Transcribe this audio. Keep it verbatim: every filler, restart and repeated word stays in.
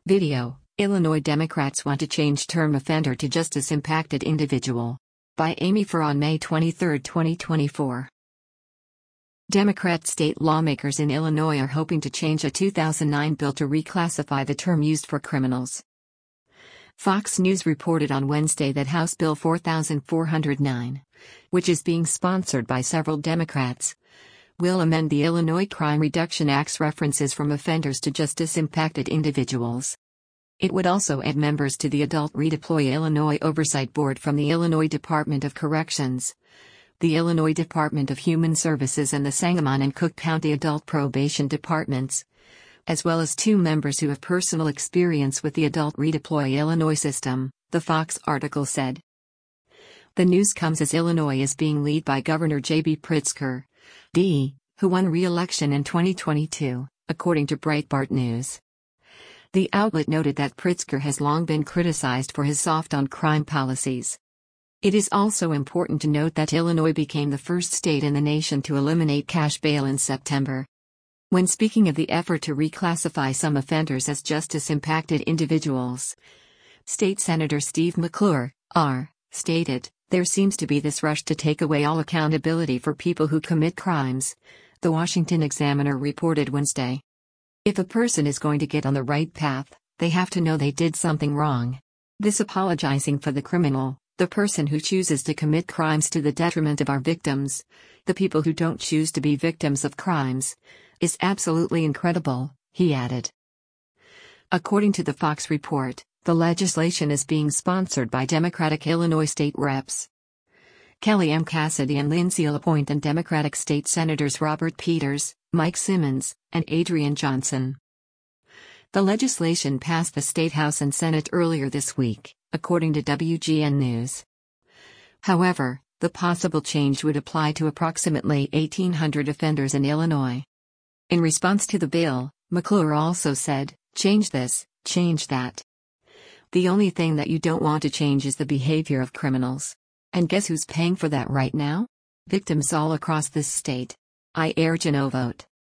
Video: Illinois Democrats want to change term offender to justice impacted individual. By Amy Farr on May twenty-third, twenty twenty-four. Democrat state lawmakers in Illinois are hoping to change a two thousand nine bill to reclassify the term used for criminals. Fox News reported on Wednesday that House Bill four thousand four hundred nine, which is being sponsored by several Democrats, will amend the Illinois Crime Reduction Act's references from offenders to justice-impacted individuals. It would also add members to the Adult Redeploy Illinois Oversight Board from the Illinois Department of Corrections, the Illinois Department of Human Services and the Sangamon and Cook County Adult Probation Departments, as well as two members who have personal experience with the Adult Redeploy Illinois system, the Fox article said. The news comes as Illinois is being led by Governor J B Pritzker, D, who won re-election in twenty twenty-two, according to Breitbart News. The outlet noted that Pritzker has long been criticized for his soft-on-crime policies. It is also important to note that Illinois became the first state in the nation to eliminate cash bail in September. When speaking of the effort to reclassify some offenders as justice-impacted individuals, State Senator Steve McClure, R., stated, "There seems to be this rush to take away all accountability for people who commit crimes," the Washington Examiner reported Wednesday. If a person is going to get on the right path, they have to know they did something wrong. This apologizing for the criminal, the person who chooses to commit crimes to the detriment of our victims, the people who don't choose to be victims of crimes, is absolutely incredible, he added. According to the Fox report, the legislation is being sponsored by Democratic Illinois state reps Kelly M. Cassidy and Lindsay LaPointe and Democratic state senators Robert Peters, Mike Simmons, and Adrian Johnson. The legislation passed the State House and Senate earlier this week, according to W G N News. However, the possible change would apply to approximately eighteen hundred offenders in Illinois. In response to the bill, McClure also said, "Change this, change that. The only thing that you don't want to change is the behavior of criminals. And guess who's paying for that right now? Victims all across this state. I urge a no vote."